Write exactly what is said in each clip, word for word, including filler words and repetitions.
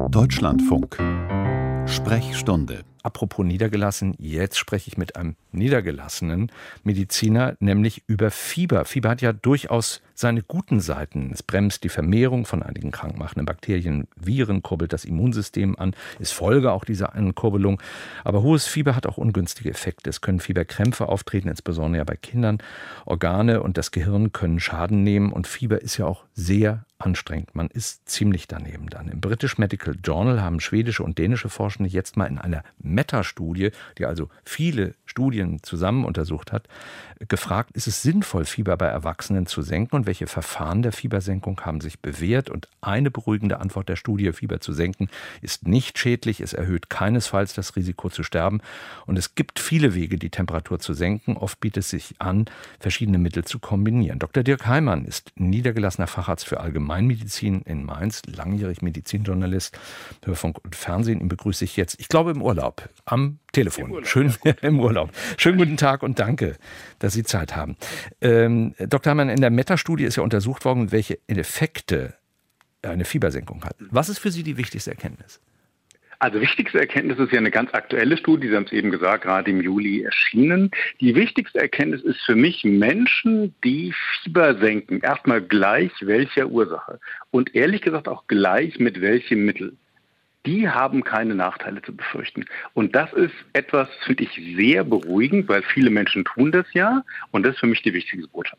Deutschlandfunk. Sprechstunde. Apropos niedergelassen, jetzt spreche ich mit einem niedergelassenen Mediziner, nämlich über Fieber. Fieber hat ja durchaus seine guten Seiten. Es bremst die Vermehrung von einigen krankmachenden Bakterien, Viren, kurbelt das Immunsystem an, ist Folge auch dieser Ankurbelung. Aber hohes Fieber hat auch ungünstige Effekte. Es können Fieberkrämpfe auftreten, insbesondere ja bei Kindern. Organe und das Gehirn können Schaden nehmen und Fieber ist ja auch sehr anstrengend. Man ist ziemlich daneben dann. Im British Medical Journal haben schwedische und dänische Forschende jetzt mal in einer Meta-Studie, die also viele Studien zusammen untersucht hat, gefragt, ist es sinnvoll, Fieber bei Erwachsenen zu senken und welche Verfahren der Fiebersenkung haben sich bewährt? Und eine beruhigende Antwort der Studie, Fieber zu senken, ist nicht schädlich, es erhöht keinesfalls das Risiko zu sterben und es gibt viele Wege, die Temperatur zu senken. Oft bietet es sich an, verschiedene Mittel zu kombinieren. Doktor Dirk Heimann ist niedergelassener Facharzt für Allgemeinmedizin in Mainz, langjährig Medizinjournalist, Hörfunk und Fernsehen. Ihn begrüße ich jetzt, ich glaube im Urlaub, am Telefon. Im Urlaub, Schön ja. im Urlaub. Schönen guten Tag und danke, dass Sie Zeit haben. Ähm, Doktor Heimann, in der Meta-Studie ist ja untersucht worden, welche Effekte eine Fiebersenkung hat. Was ist für Sie die wichtigste Erkenntnis? Also wichtigste Erkenntnis ist ja eine ganz aktuelle Studie, Sie haben es eben gesagt, gerade im Juli erschienen. Die wichtigste Erkenntnis ist für mich, Menschen, die Fieber senken, erstmal gleich welcher Ursache und ehrlich gesagt auch gleich mit welchem Mittel. Die haben keine Nachteile zu befürchten. Und das ist etwas, finde ich, sehr beruhigend, weil viele Menschen tun das ja. Und das ist für mich die wichtigste Botschaft.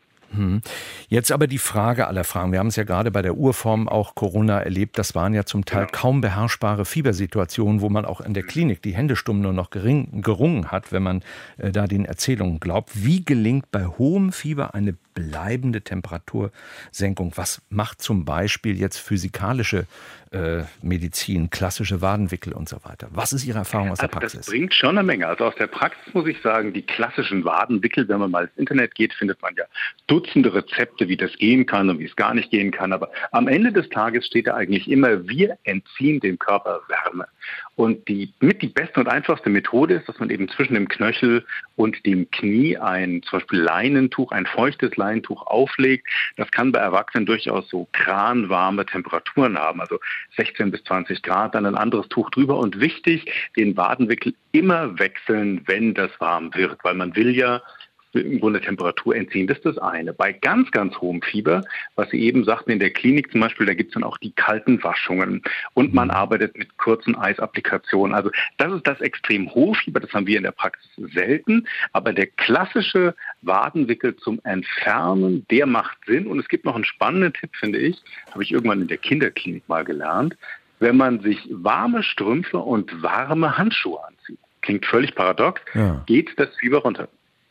Jetzt aber die Frage aller Fragen. Wir haben es ja gerade bei der Urform auch Corona erlebt. Das waren ja zum Teil genau. kaum beherrschbare Fiebersituationen, wo man auch in der Klinik die Hände stumm nur noch gering, gerungen hat, wenn man äh, da den Erzählungen glaubt. Wie gelingt bei hohem Fieber eine bleibende Temperatursenkung? Was macht zum Beispiel jetzt physikalische äh, Medizin, klassische Wadenwickel und so weiter? Was ist Ihre Erfahrung aus also der Praxis? Das bringt schon eine Menge. Also aus der Praxis muss ich sagen, die klassischen Wadenwickel, wenn man mal ins Internet geht, findet man ja Dutzende Rezepte, wie das gehen kann und wie es gar nicht gehen kann. Aber am Ende des Tages steht da eigentlich immer, wir entziehen dem Körper Wärme. Und die mit die beste und einfachste Methode ist, dass man eben zwischen dem Knöchel und dem Knie ein zum Beispiel Leinentuch, ein feuchtes Leinentuch auflegt. Das kann bei Erwachsenen durchaus so kranwarme Temperaturen haben, also sechzehn bis zwanzig Grad, dann ein anderes Tuch drüber. Und wichtig, den Wadenwickel immer wechseln, wenn das warm wird, weil man will ja im Grunde Temperatur entziehen. Das ist das eine. Bei ganz, ganz hohem Fieber, was Sie eben sagten, in der Klinik zum Beispiel, da gibt es dann auch die kalten Waschungen und man arbeitet mit kurzen Eisapplikationen. Also das ist das extrem hohe Fieber, das haben wir in der Praxis selten, aber der klassische Wadenwickel zum Entfernen, der macht Sinn und es gibt noch einen spannenden Tipp, finde ich, habe ich irgendwann in der Kinderklinik mal gelernt, wenn man sich warme Strümpfe und warme Handschuhe anzieht. Klingt völlig paradox, ja. Geht das Fieber runter.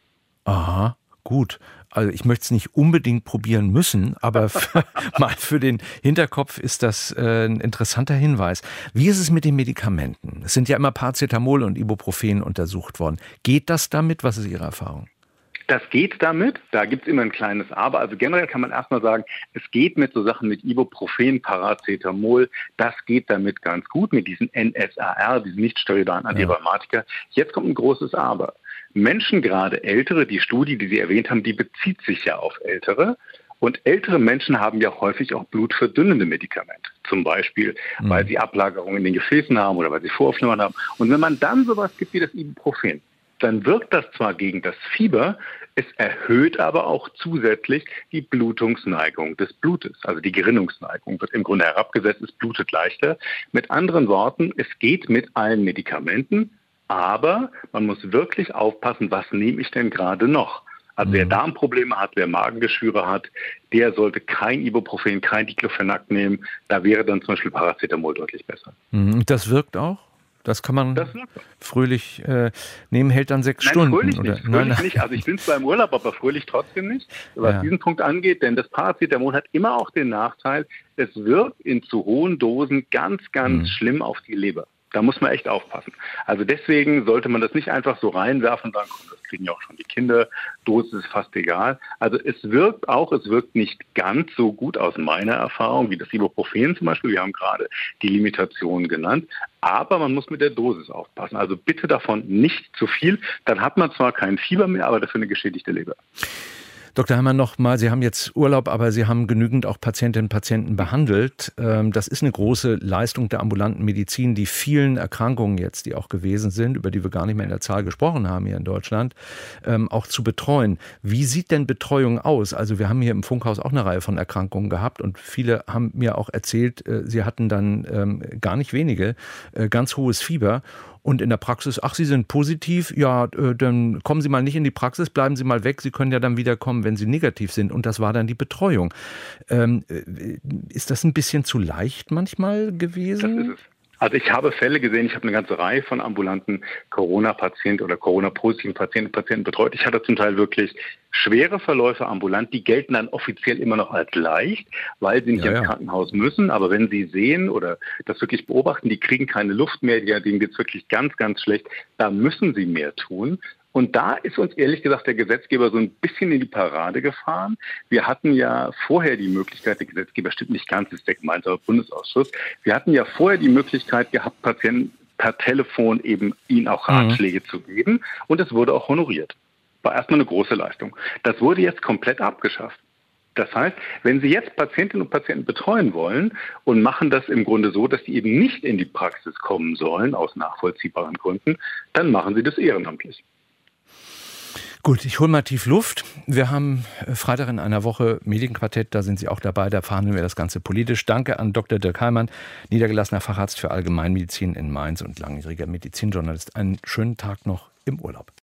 Aha, gut. Also ich möchte es nicht unbedingt probieren müssen, aber für, mal für den Hinterkopf ist das äh, ein interessanter Hinweis. Wie ist es mit den Medikamenten? Es sind ja immer Paracetamol und Ibuprofen untersucht worden. Geht das damit? Was ist Ihre Erfahrung? Das geht damit, da gibt es immer ein kleines Aber. Also generell kann man erstmal sagen, es geht mit so Sachen mit Ibuprofen, Paracetamol, das geht damit ganz gut, mit diesen N S A R, diesen nicht-steroidalen Antirheumatika. Jetzt kommt ein großes Aber. Menschen, gerade Ältere, die Studie, die Sie erwähnt haben, die bezieht sich ja auf Ältere. Und ältere Menschen haben ja häufig auch blutverdünnende Medikamente. Zum Beispiel, mhm. weil sie Ablagerungen in den Gefäßen haben oder weil sie Vorflimmern haben. Und wenn man dann sowas gibt wie das Ibuprofen, dann wirkt das zwar gegen das Fieber, es erhöht aber auch zusätzlich die Blutungsneigung des Blutes. Also die Gerinnungsneigung wird im Grunde herabgesetzt, es blutet leichter. Mit anderen Worten, es geht mit allen Medikamenten, aber man muss wirklich aufpassen, was nehme ich denn gerade noch? Also wer Darmprobleme hat, wer Magengeschwüre hat, der sollte kein Ibuprofen, kein Diclofenac nehmen. Da wäre dann zum Beispiel Paracetamol deutlich besser. Das wirkt auch? Das kann man das fröhlich äh, nehmen, hält dann sechs Nein, Stunden? Fröhlich oder? nicht, fröhlich nein, nicht. Also ich bin zwar im Urlaub, aber fröhlich trotzdem nicht, was ja. diesen Punkt angeht. Denn das Paracetamol hat immer auch den Nachteil, es wirkt in zu hohen Dosen ganz, ganz mhm. schlimm auf die Leber. Da muss man echt aufpassen. Also deswegen sollte man das nicht einfach so reinwerfen und sagen, komm, das kriegen ja auch schon die Kinder, Dosis ist fast egal. Also es wirkt auch, es wirkt nicht ganz so gut aus meiner Erfahrung wie das Ibuprofen zum Beispiel. Wir haben gerade die Limitationen genannt. Aber man muss mit der Dosis aufpassen. Also bitte davon nicht zu viel. Dann hat man zwar kein Fieber mehr, aber dafür eine geschädigte Leber. Doktor Heimann, noch mal, Sie haben jetzt Urlaub, aber Sie haben genügend auch Patientinnen und Patienten behandelt. Das ist eine große Leistung der ambulanten Medizin, die vielen Erkrankungen jetzt, die auch gewesen sind, über die wir gar nicht mehr in der Zahl gesprochen haben hier in Deutschland, auch zu betreuen. Wie sieht denn Betreuung aus? Also wir haben hier im Funkhaus auch eine Reihe von Erkrankungen gehabt und viele haben mir auch erzählt, sie hatten dann gar nicht wenige, ganz hohes Fieber. Und in der Praxis, ach, Sie sind positiv, ja, dann kommen Sie mal nicht in die Praxis, bleiben Sie mal weg, Sie können ja dann wieder kommen, wenn Sie negativ sind. Und das war dann die Betreuung. Ähm, ist das ein bisschen zu leicht manchmal gewesen? Das ist es. Also ich habe Fälle gesehen, ich habe eine ganze Reihe von ambulanten Corona-Patienten oder Corona-positiven Patienten, Patienten betreut. Ich hatte zum Teil wirklich schwere Verläufe ambulant, die gelten dann offiziell immer noch als leicht, weil sie nicht ja, ins ja. Krankenhaus müssen. Aber wenn Sie sehen oder das wirklich beobachten, die kriegen keine Luft mehr, denen geht es wirklich ganz, ganz schlecht, da müssen Sie mehr tun. Und da ist uns ehrlich gesagt der Gesetzgeber so ein bisschen in die Parade gefahren. Wir hatten ja vorher die Möglichkeit, der Gesetzgeber stimmt nicht ganz, das ist der gemeinsame Bundesausschuss, wir hatten ja vorher die Möglichkeit gehabt, Patienten per Telefon eben ihnen auch Ratschläge mhm. zu geben. Und das wurde auch honoriert. War erstmal eine große Leistung. Das wurde jetzt komplett abgeschafft. Das heißt, wenn Sie jetzt Patientinnen und Patienten betreuen wollen und machen das im Grunde so, dass die eben nicht in die Praxis kommen sollen, aus nachvollziehbaren Gründen, dann machen Sie das ehrenamtlich. Gut, ich hole mal tief Luft. Wir haben Freitag in einer Woche Medienquartett, da sind Sie auch dabei, da verhandeln wir das Ganze politisch. Danke an Doktor Dirk Heimann, niedergelassener Facharzt für Allgemeinmedizin in Mainz und langjähriger Medizinjournalist. Einen schönen Tag noch im Urlaub.